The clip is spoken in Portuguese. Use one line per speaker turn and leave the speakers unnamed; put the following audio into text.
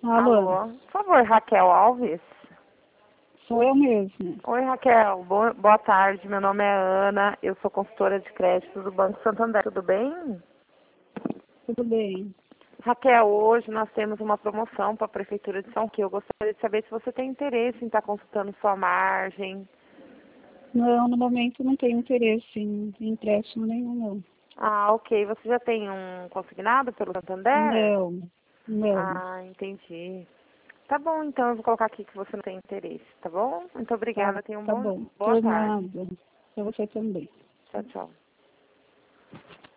Alô,
Alô, por favor, Raquel Alves.
sou eu mesmo.
Oi, Raquel, boa tarde. Meu nome é Ana, eu sou consultora de crédito do Banco Santander. Tudo bem?
Tudo bem?
Raquel, hoje nós temos uma promoção para a Prefeitura de São Paulo. Eu gostaria de saber se você tem interesse em estar consultando sua margem.
Não, no momento não tenho interesse em empréstimo nenhum, não.
Ah, ok. Você já tem um consignado pelo Santander?
Não, não.
Ah, entendi. Tá bom, então eu vou colocar aqui que você não tem interesse, tá bom? Muito
Tá,
obrigada, tenha
tá bom.
boa
Por
tarde.
nada. Pra você também.
Tchau, tchau.